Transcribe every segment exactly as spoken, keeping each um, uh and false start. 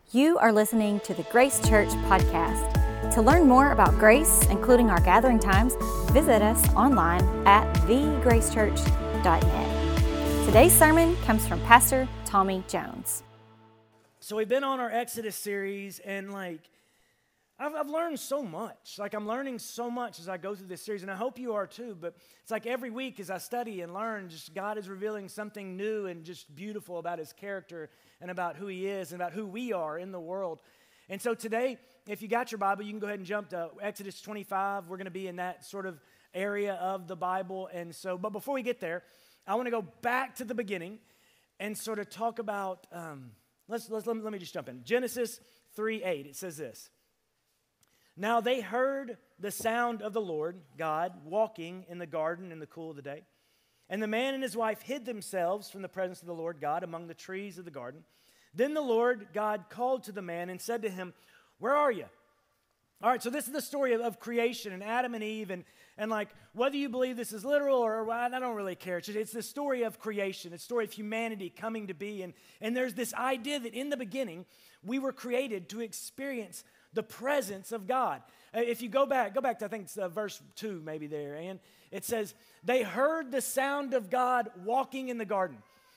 You are listening to the Grace Church podcast. To learn more about Grace, including our gathering times, visit us online at the grace church dot net. Today's sermon comes from Pastor Tommy Jones. So we've been on our Exodus series, and like, I've, I've learned so much. Like, I'm learning so much as I go through this series, and I hope you are too. But it's like every week as I study and learn, just God is revealing something new and just beautiful about His character and about who He is and about who we are in the world. And so today, if you got your Bible, you can go ahead and jump to Exodus twenty-five. We're going to be in that sort of area of the Bible. And so, but before we get there, I want to go back to the beginning and sort of talk about, um, let's, let's let me, let me just jump in. Genesis three eight, it says this. Now they heard the sound of the Lord, God, walking in the garden in the cool of the day. And the man and his wife hid themselves from the presence of the Lord God among the trees of the garden. Then the Lord God called to the man and said to him, "Where are you?" All right, so this is the story of, of creation and Adam and Eve, and, and like, whether you believe this is literal or, or I don't really care. It's, it's the story of creation. It's the story of humanity coming to be, and, and there's this idea that in the beginning, we were created to experience the presence of God. Uh, If you go back, go back to, I think it's uh, verse two maybe there, and it says, they heard the sound of God walking in the garden.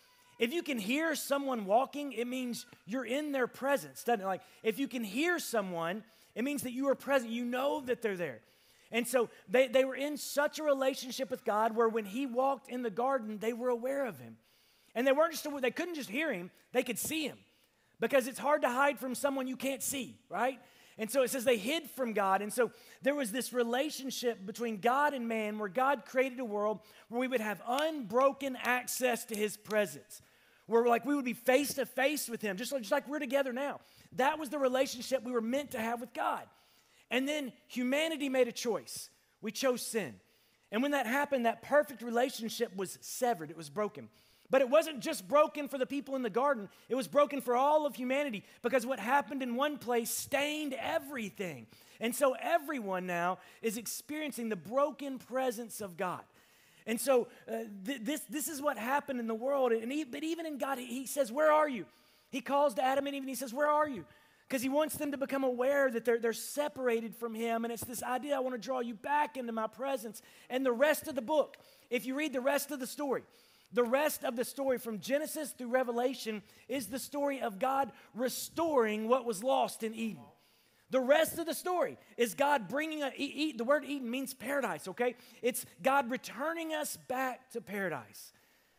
If you can hear someone walking, it means you're in their presence, doesn't it? Like, if you can hear someone, it means that you are present. You know that they're there. And so they, they were in such a relationship with God where when He walked in the garden, they were aware of Him. And they weren't just, they couldn't just hear Him, they could see Him. Because it's hard to hide from someone you can't see, right? And so it says they hid from God. And so there was this relationship between God and man where God created a world where we would have unbroken access to His presence. Where like we would be face to face with Him, just like, just like we're together now. That was the relationship we were meant to have with God. And then humanity made a choice. We chose sin. And when that happened, that perfect relationship was severed. It was broken. But it wasn't just broken for the people in the garden. It was broken for all of humanity because what happened in one place stained everything. And so everyone now is experiencing the broken presence of God. And so uh, th- this, this is what happened in the world. And he, but even in God, he, he says, "Where are you?" He calls to Adam and Eve and He says, "Where are you?" Because He wants them to become aware that they're, they're separated from Him. And it's this idea, I want to draw you back into my presence. And the rest of the book, if you read the rest of the story, the rest of the story from Genesis through Revelation is the story of God restoring what was lost in Eden. The rest of the story is God bringing, a, e- e- the word Eden means paradise, okay? It's God returning us back to paradise.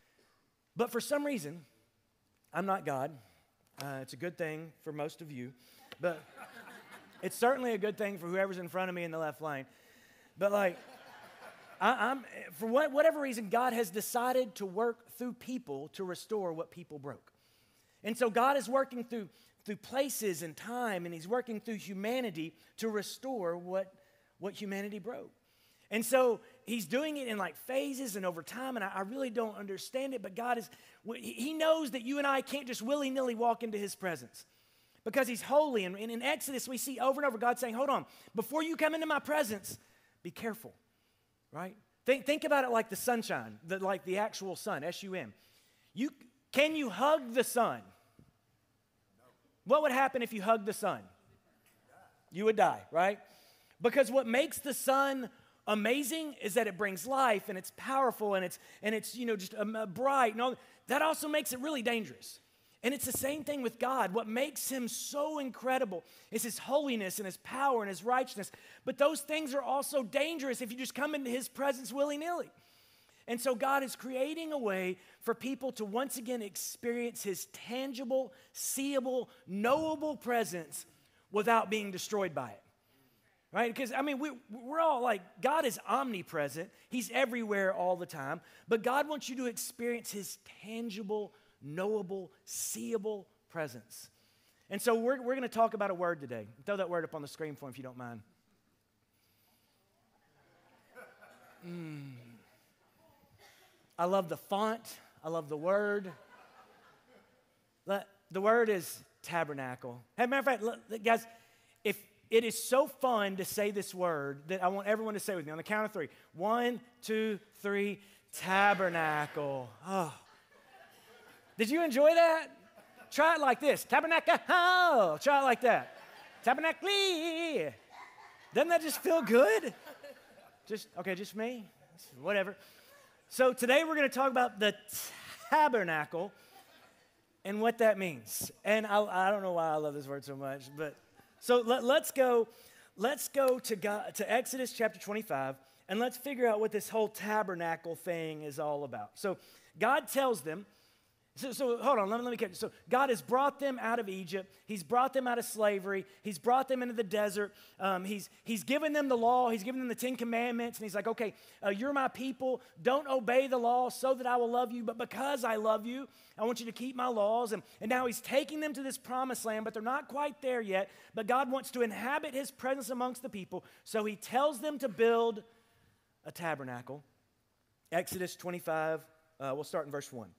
But for some reason, I'm not God. Uh, it's a good thing for most of you, but it's certainly a good thing for whoever's in front of me in the left lane. But like, I, I'm for what, whatever reason, God has decided to work through people to restore what people broke. And so God is working through through places and time, and He's working through humanity to restore what, what humanity broke. And so He's doing it in like phases and over time, and I, I really don't understand it, but God is, He knows that you and I can't just willy-nilly walk into His presence because He's holy. And, and in Exodus, we see over and over God saying, hold on, before you come into my presence, be careful, right? Think, think about it like the sunshine, the, like the actual sun, S U N. You, can you hug the sun? What would happen if you hugged the sun? You would die, right? Because what makes the sun amazing is that it brings life and it's powerful and it's and it's you know just um, uh, bright and all. That also makes it really dangerous. And it's the same thing with God. What makes Him so incredible is His holiness and His power and His righteousness. But those things are also dangerous if you just come into His presence willy-nilly. And so God is creating a way for people to once again experience His tangible, seeable, knowable presence without being destroyed by it. Right? Because, I mean, we, we're all like, God is omnipresent. He's everywhere all the time. But God wants you to experience His tangible, knowable, seeable presence. And so we're, we're going to talk about a word today. Throw that word up on the screen for me if you don't mind. Mm. I love the font. I love the word. The word is tabernacle. As a matter of fact, look, guys, if it is so fun to say this word that I want everyone to say with me on the count of three. One, two, three, tabernacle. Oh. Did you enjoy that? try it like this. Tabernacle. Oh, try it like that. Tabernacle. Doesn't that just feel good? Just, okay, just me? Whatever. So today we're going to talk about the tabernacle and what that means. And I, I don't know why I love this word so much, but so let, let's go, let's go to God, to Exodus chapter twenty-five, and let's figure out what this whole tabernacle thing is all about. So God tells them, so, so hold on, let me, let me catch it. So God has brought them out of Egypt. He's brought them out of slavery. He's brought them into the desert. Um, he's, he's given them the law. He's given them the Ten Commandments. And he's like, okay, uh, you're my people. Don't obey the law so that I will love you. But because I love you, I want you to keep my laws. And, and now he's taking them to this promised land, but they're not quite there yet. But God wants to inhabit his presence amongst the people. So he tells them to build a tabernacle. Exodus twenty-five, uh, we'll start in verse one.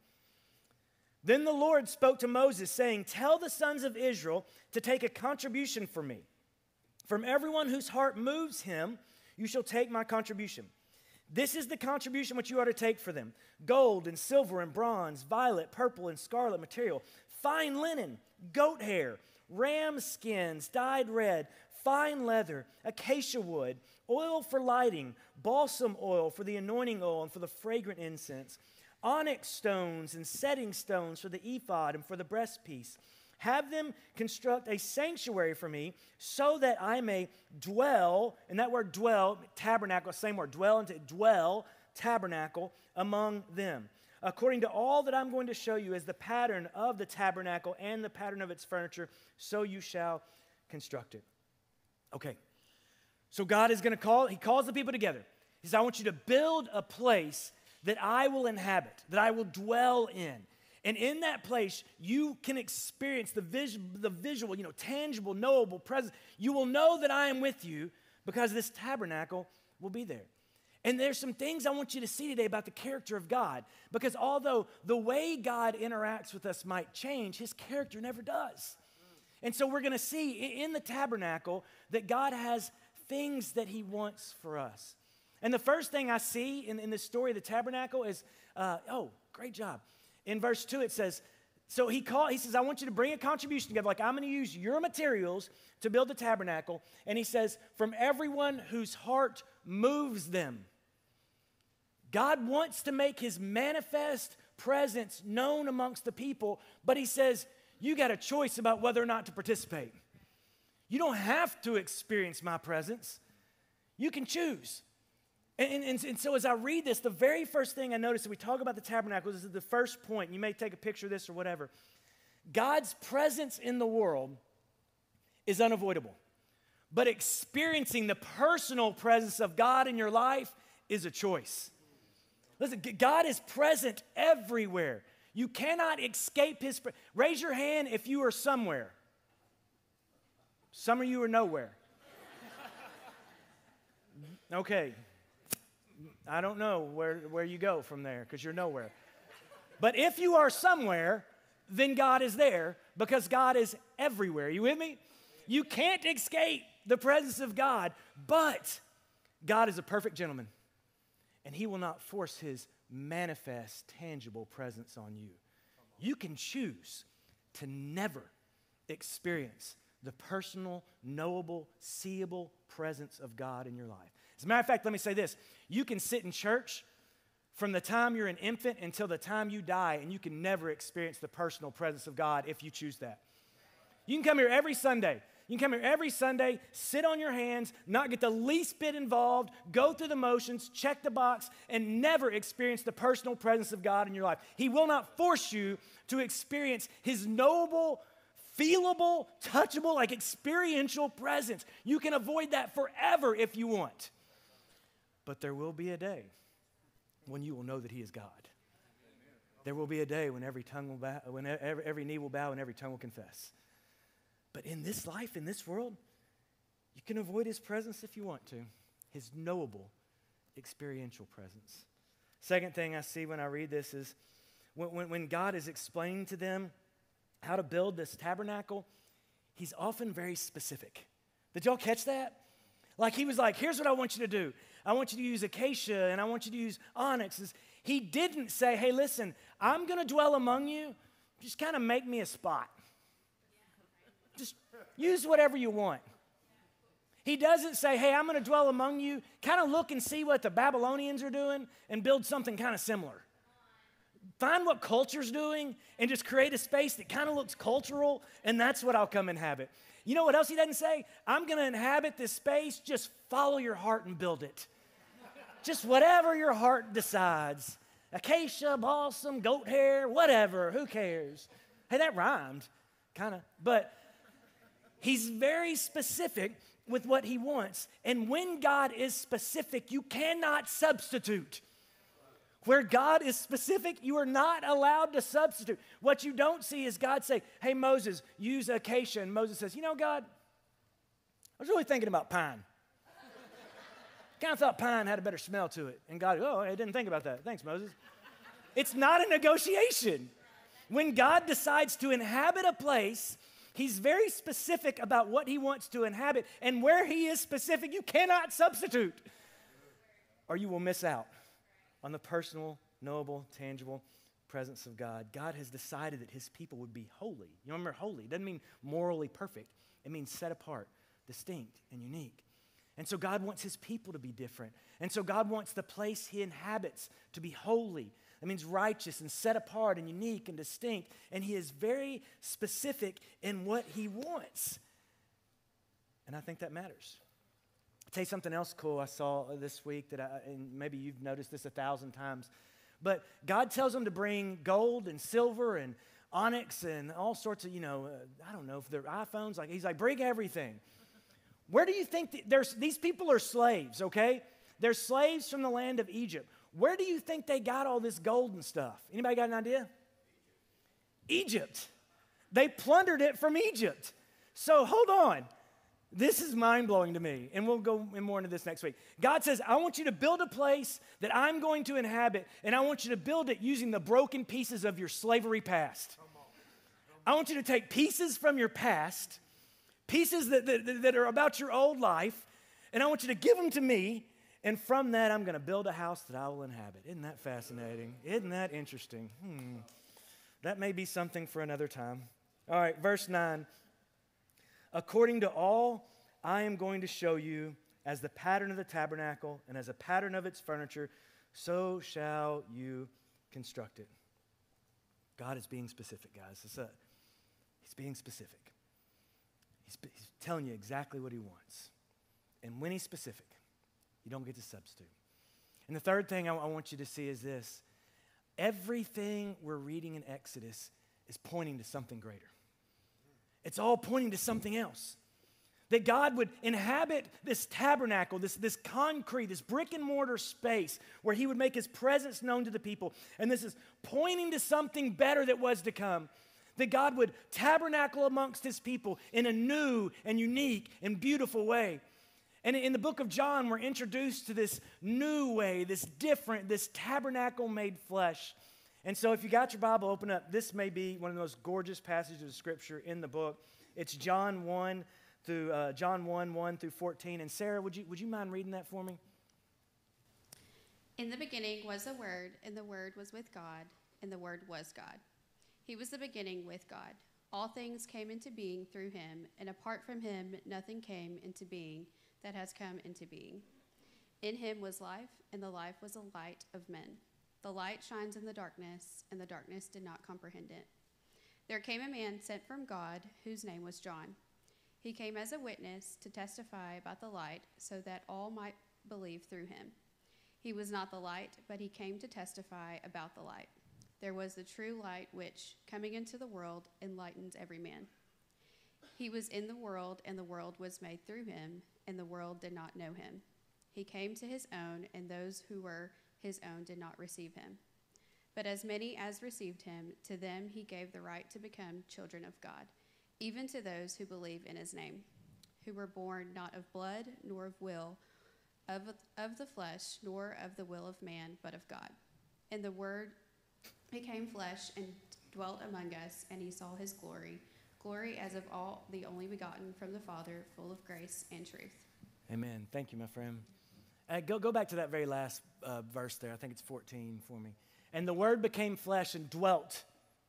Then the Lord spoke to Moses, saying, tell the sons of Israel to take a contribution for me. From everyone whose heart moves him, you shall take my contribution. This is the contribution which you are to take for them: gold and silver and bronze, violet, purple, and scarlet material, fine linen, goat hair, ram skins dyed red, fine leather, acacia wood, oil for lighting, balsam oil for the anointing oil and for the fragrant incense, onyx stones and setting stones for the ephod and for the breastpiece. Have them construct a sanctuary for me so that I may dwell, and that word dwell, tabernacle, same word, dwell, into dwell, tabernacle, among them. According to all that I'm going to show you is the pattern of the tabernacle and the pattern of its furniture, so you shall construct it. Okay, so God is going to call, he calls the people together. He says, I want you to build a place that I will inhabit, that I will dwell in. And in that place, you can experience the, vis- the visual, you know, tangible, knowable presence. You will know that I am with you because this tabernacle will be there. And there's some things I want you to see today about the character of God, because although the way God interacts with us might change, his character never does. And so we're going to see in the tabernacle that God has things that he wants for us. And the first thing I see in, in the story of the tabernacle is, uh, oh, great job. In verse two, it says, so he call, he says, I want you to bring a contribution together. Like, I'm going to use your materials to build the tabernacle. And he says, from everyone whose heart moves them. God wants to make his manifest presence known amongst the people, but he says, you got a choice about whether or not to participate. You don't have to experience my presence. You can choose. And, and, and so as I read this, the very first thing I notice, that we talk about the tabernacle, this is the first point. You may take a picture of this or whatever. God's presence in the world is unavoidable. But experiencing the personal presence of God in your life is a choice. Listen, God is present everywhere. You cannot escape his presence. Raise your hand if you are somewhere. Some of you are nowhere. Okay. I don't know where, where you go from there because you're nowhere. But if you are somewhere, then God is there because God is everywhere. You with me? You can't escape the presence of God, but God is a perfect gentleman, and he will not force his manifest, tangible presence on you. You can choose to never experience the personal, knowable, seeable presence of God in your life. As a matter of fact, let me say this. You can sit in church from the time you're an infant until the time you die, and you can never experience the personal presence of God if you choose that. You can come here every Sunday. You can come here every Sunday, sit on your hands, not get the least bit involved, go through the motions, check the box, and never experience the personal presence of God in your life. He will not force you to experience his knowable, feelable, touchable, like experiential presence. You can avoid that forever if you want. But there will be a day when you will know that he is God. There will be a day when every tongue will bow, when every, every knee will bow and every tongue will confess. But in this life, in this world, you can avoid his presence if you want to. His knowable, experiential presence. Second thing I see when I read this is when, when, when God is explaining to them how to build this tabernacle, he's often very specific. Did y'all catch that? Like he was like, here's what I want you to do. I want you to use acacia and I want you to use onyx. He didn't say, hey, listen, I'm going to dwell among you, just kind of make me a spot. Just use whatever you want. He doesn't say, hey, I'm going to dwell among you. Kind of look and see what the Babylonians are doing and build something kind of similar. Find what culture's doing and just create a space that kind of looks cultural, and that's what I'll come inhabit. You know what else he doesn't say? I'm going to inhabit this space. Just follow your heart and build it. Just whatever your heart decides. Acacia, balsam, goat hair, whatever. Who cares? Hey, that rhymed, kind of. But he's very specific with what he wants. And when God is specific, you cannot substitute. Where God is specific, you are not allowed to substitute. What you don't see is God say, hey, Moses, use acacia. And Moses says, you know, God, I was really thinking about pine. Kind of thought pine had a better smell to it. And God, oh, I didn't think about that. Thanks, Moses. It's not a negotiation. When God decides to inhabit a place, he's very specific about what he wants to inhabit. And where he is specific, you cannot substitute, or you will miss out on the personal, knowable, tangible presence of God. God has decided that his people would be holy. You remember holy? It doesn't mean morally perfect. It means set apart, distinct, and unique. And so God wants his people to be different. And so God wants the place he inhabits to be holy. That means righteous and set apart and unique and distinct. And he is very specific in what he wants. And I think that matters. I'll tell you something else cool I saw this week that I, and maybe you've noticed this a thousand times. But God tells them to bring gold and silver and onyx and all sorts of, you know, uh, I don't know if they're iPhones. Like he's like, bring everything. Where do you think th- there's these people are slaves, okay? They're slaves from the land of Egypt. Where do you think they got all this gold and stuff? Anybody got an idea? Egypt. They plundered it from Egypt. So hold on. This is mind-blowing to me, and we'll go in more into this next week. God says, I want you to build a place that I'm going to inhabit, and I want you to build it using the broken pieces of your slavery past. I want you to take pieces from your past, pieces that, that, that are about your old life, and I want you to give them to me, and from that, I'm going to build a house that I will inhabit. Isn't that fascinating? Isn't that interesting? Hmm. That may be something for another time. All right, verse nine. According to all I am going to show you as the pattern of the tabernacle and as a pattern of its furniture, so shall you construct it. God is being specific, guys. It's a, he's being specific. He's, he's telling you exactly what he wants. And when he's specific, you don't get to substitute. And the third thing I, I want you to see is this. Everything we're reading in Exodus is pointing to something greater. It's all pointing to something else. That God would inhabit this tabernacle, this, this concrete, this brick and mortar space where he would make his presence known to the people. And this is pointing to something better that was to come. That God would tabernacle amongst his people in a new and unique and beautiful way. And in the book of John, we're introduced to this new way, this different, this tabernacle made flesh. And so if you got your Bible, open up. This may be one of the most gorgeous passages of Scripture in the book. It's John one through uh, John one, one through fourteen. And Sarah, would you would you mind reading that for me? In the beginning was the Word, and the Word was with God, and the Word was God. He was the beginning with God. All things came into being through him, and apart from him nothing came into being that has come into being. In him was life, and the life was the light of men. The light shines in the darkness, and the darkness did not comprehend it. There came a man sent from God, whose name was John. He came as a witness to testify about the light, so that all might believe through him. He was not the light, but he came to testify about the light. There was the true light which, coming into the world, enlightens every man. He was in the world, and the world was made through him, and the world did not know him. He came to his own, and those who were his own did not receive him. But as many as received him, to them he gave the right to become children of God, even to those who believe in his name, who were born not of blood, nor of will, of, of the flesh, nor of the will of man, but of God. And the Word became flesh and dwelt among us, and he saw his glory, glory as of all the only begotten from the Father, full of grace and truth. Amen. Thank you, my friend. Uh, go, go back to that very last uh, verse there. I think it's fourteen for me. And the Word became flesh and dwelt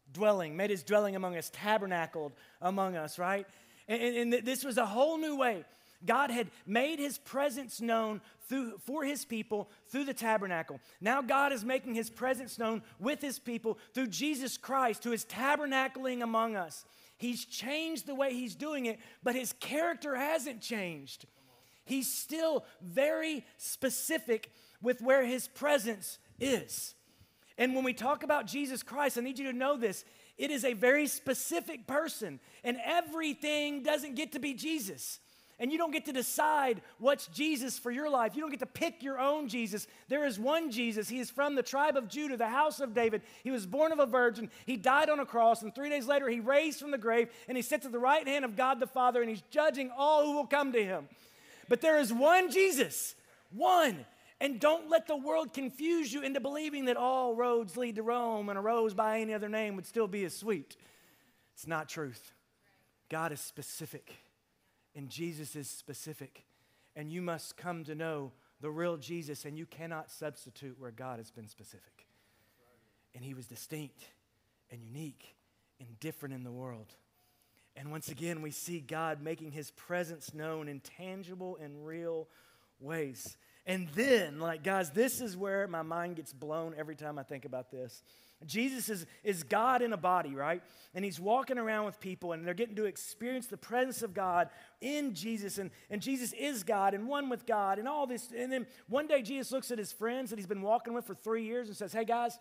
dwelling, made his dwelling among us, tabernacled among us, right? And, and, and this was a whole new way. God had made his presence known through, for his people through the tabernacle. Now God is making his presence known with his people through Jesus Christ, who is tabernacling among us. He's changed the way he's doing it, but his character hasn't changed. He's still very specific with where his presence is. And when we talk about Jesus Christ, I need you to know this. It is a very specific person, and everything doesn't get to be Jesus. And you don't get to decide what's Jesus for your life. You don't get to pick your own Jesus. There is one Jesus. He is from the tribe of Judah, the house of David. He was born of a virgin. He died on a cross, and three days later he raised from the grave, and he sits at the right hand of God the Father, and he's judging all who will come to him. But there is one Jesus, one. And don't let the world confuse you into believing that all roads lead to Rome and a rose by any other name would still be as sweet. It's not truth. God is specific. And Jesus is specific, and you must come to know the real Jesus, and you cannot substitute where God has been specific. And he was distinct and unique and different in the world. And once again, we see God making his presence known in tangible and real ways. And then, like, guys, this is where my mind gets blown every time I think about this. Jesus is, is God in a body, right? And he's walking around with people, and they're getting to experience the presence of God in Jesus. And, and Jesus is God and one with God and all this. And then one day Jesus looks at his friends that he's been walking with for three years and says, hey, guys,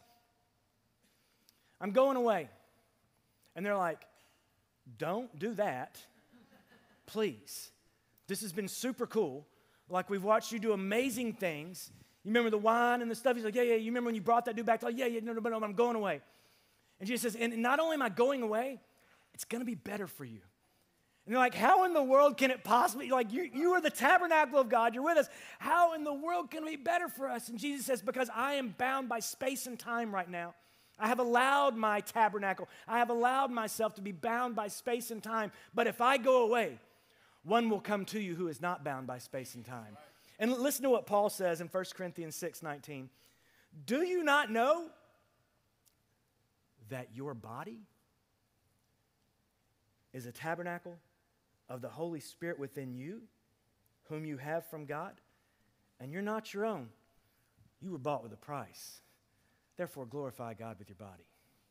I'm going away. And they're like, don't do that, please. This has been super cool. Like, we've watched you do amazing things. You remember the wine and the stuff? He's like, yeah, yeah, you remember when you brought that dude back? Like, yeah, yeah, no, no, no, I'm going away. And Jesus says, and not only am I going away, it's going to be better for you. And they're like, how in the world can it possibly, like, you, you are the tabernacle of God, you're with us. How in the world can it be better for us? And Jesus says, because I am bound by space and time right now. I have allowed my tabernacle, I have allowed myself to be bound by space and time. But if I go away, one will come to you who is not bound by space and time. And listen to what Paul says in First Corinthians six nineteen. Do you not know that your body is a tabernacle of the Holy Spirit within you, whom you have from God? And you're not your own. You were bought with a price. Therefore, glorify God with your body.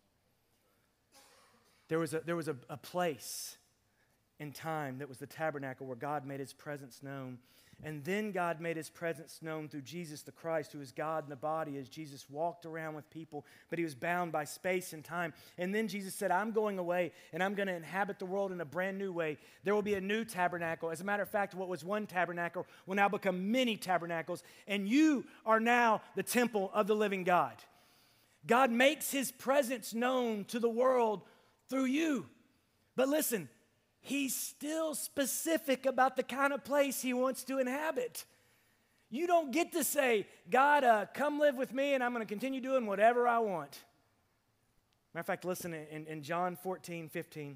There was a, there was a, a place in time that was the tabernacle where God made his presence known. And then God made his presence known through Jesus the Christ, who is God in the body, as Jesus walked around with people, but he was bound by space and time. And then Jesus said, I'm going away, and I'm going to inhabit the world in a brand new way. There will be a new tabernacle. As a matter of fact, what was one tabernacle will now become many tabernacles, and you are now the temple of the living God. God makes his presence known to the world through you. But listen, he's still specific about the kind of place he wants to inhabit. You don't get to say, God, uh, come live with me, and I'm going to continue doing whatever I want. Matter of fact, listen, in, in John fourteen fifteen,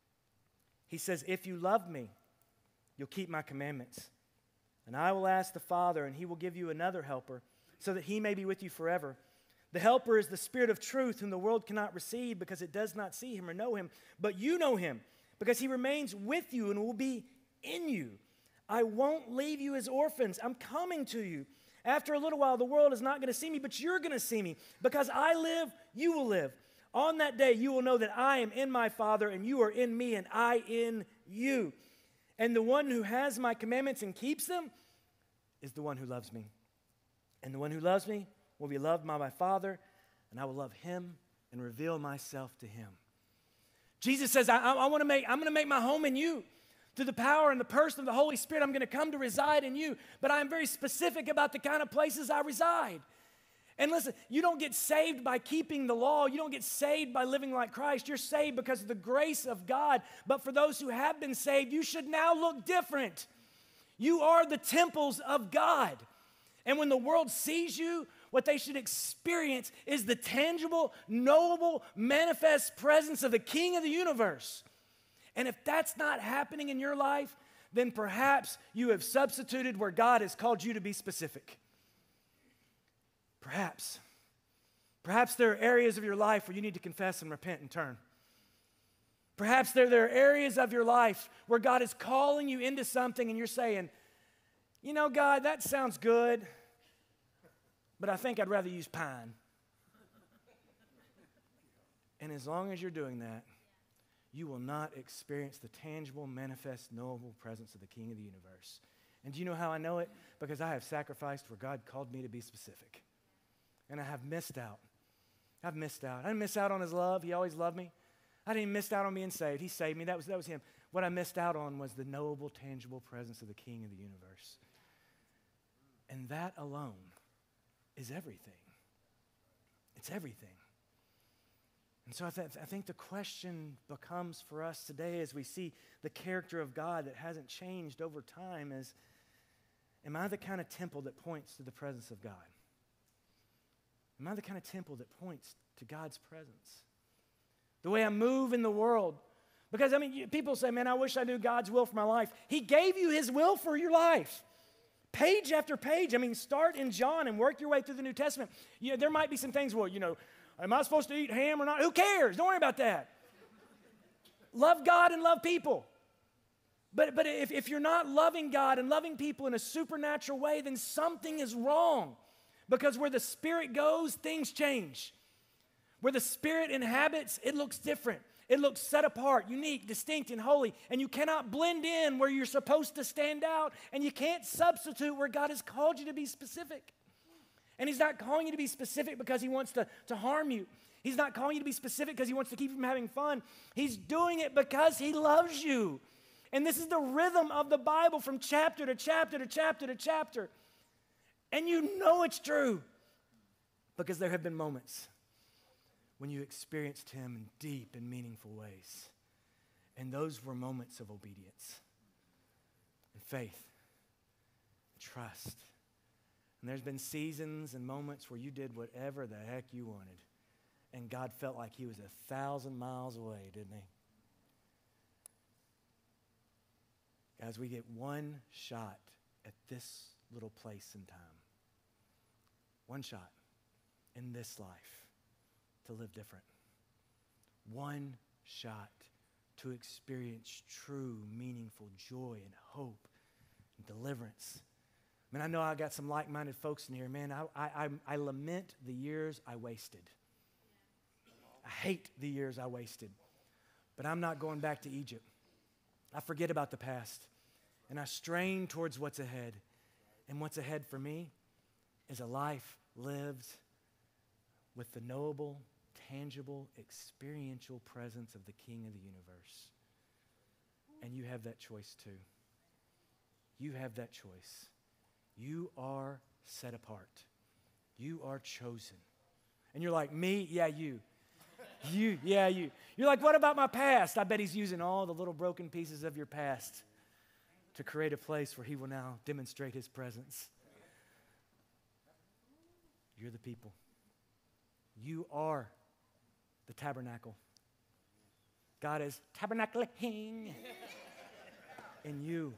he says, if you love me, you'll keep my commandments. And I will ask the Father, and he will give you another helper, so that he may be with you forever. The helper is the Spirit of truth, whom the world cannot receive because it does not see him or know him. But you know him, because he remains with you and will be in you. I won't leave you as orphans. I'm coming to you. After a little while, the world is not going to see me, but you're going to see me. Because I live, you will live. On that day, you will know that I am in my Father, and you are in me, and I in you. And the one who has my commandments and keeps them is the one who loves me. And the one who loves me will be loved by my Father, and I will love him and reveal myself to him. Jesus says, I, I, I want to make, I'm going to make my home in you. Through the power and the person of the Holy Spirit, I'm going to come to reside in you. But I'm very specific about the kind of places I reside. And listen, you don't get saved by keeping the law. You don't get saved by living like Christ. You're saved because of the grace of God. But for those who have been saved, you should now look different. You are the temples of God. And when the world sees you, what they should experience is the tangible, knowable, manifest presence of the King of the universe. And if that's not happening in your life, then perhaps you have substituted where God has called you to be specific. Perhaps. Perhaps there are areas of your life where you need to confess and repent and turn. Perhaps there, there are areas of your life where God is calling you into something and you're saying, you know, God, that sounds good, but I think I'd rather use pine. And as long as you're doing that, you will not experience the tangible, manifest, knowable presence of the King of the universe. And do you know how I know it? Because I have sacrificed where God called me to be specific. And I have missed out. I've missed out. I didn't miss out on his love. He always loved me. I didn't miss out on being saved. He saved me. That was, that was him. What I missed out on was the knowable, tangible presence of the King of the universe. And that alone is everything. It's everything. And so I, th- I think the question becomes for us today as we see the character of God that hasn't changed over time is, am I the kind of temple that points to the presence of God? Am I the kind of temple that points to God's presence? The way I move in the world. Because, I mean, you, people say, man, I wish I knew God's will for my life. He gave you his will for your life. Page after page. I mean, start in John and work your way through the New Testament. You know, there might be some things, well, you know, am I supposed to eat ham or not? Who cares? Don't worry about that. Love God and love people. But, but if, if you're not loving God and loving people in a supernatural way, then something is wrong. Because where the Spirit goes, things change. Where the Spirit inhabits, it looks different. It looks set apart, unique, distinct, and holy. And you cannot blend in where you're supposed to stand out. And you can't substitute where God has called you to be specific. And he's not calling you to be specific because he wants to, to harm you. He's not calling you to be specific because he wants to keep you from having fun. He's doing it because he loves you. And this is the rhythm of the Bible from chapter to chapter to chapter to chapter. And you know it's true because there have been moments when you experienced him in deep and meaningful ways. And those were moments of obedience and faith and trust. And there's been seasons and moments where you did whatever the heck you wanted. And God felt like he was a thousand miles away, didn't he? Guys, we get one shot at this little place and time. One shot in this life to live different. One shot to experience true, meaningful joy and hope and deliverance. Man, I know I got some like-minded folks in here. Man, I, I, I, I lament the years I wasted. I hate the years I wasted. But I'm not going back to Egypt. I forget about the past. And I strain towards what's ahead. And what's ahead for me is a life lived with the knowable, tangible, experiential presence of the King of the universe. And you have that choice too. You have that choice. You are set apart. You are chosen. And you're like, me? Yeah, you. You, yeah, you. You're like, what about my past? I bet he's using all the little broken pieces of your past to create a place where he will now demonstrate his presence. You're the people. You are the tabernacle. God is tabernacling in you.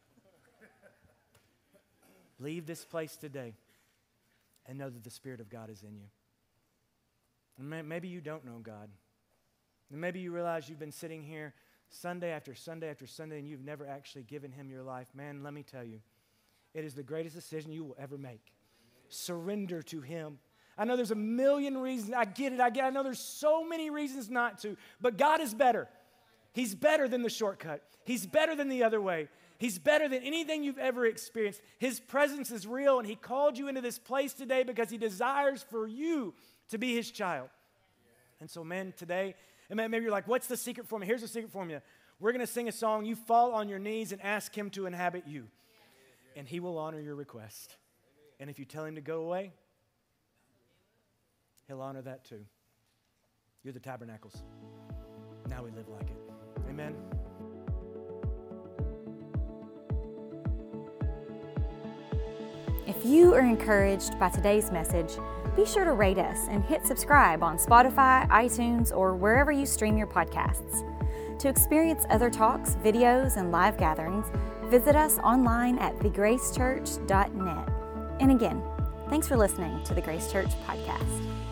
Leave this place today and know that the Spirit of God is in you. And maybe you don't know God. And maybe you realize you've been sitting here Sunday after Sunday after Sunday and you've never actually given him your life. Man, let me tell you, it is the greatest decision you will ever make. Surrender to him. I know there's a million reasons. I get it. I get it. I know there's so many reasons not to. But God is better. He's better than the shortcut. He's better than the other way. He's better than anything you've ever experienced. His presence is real, and he called you into this place today because he desires for you to be his child. And so, man, today, and maybe you're like, what's the secret formula? Here's the secret formula. We're going to sing a song. You fall on your knees and ask him to inhabit you. And he will honor your request. And if you tell him to go away, he'll honor that too. You're the tabernacles. Now we live like it. Amen. If you are encouraged by today's message, be sure to rate us and hit subscribe on Spotify, iTunes, or wherever you stream your podcasts. To experience other talks, videos, and live gatherings, visit us online at the grace church dot net. And again, thanks for listening to the Grace Church Podcast.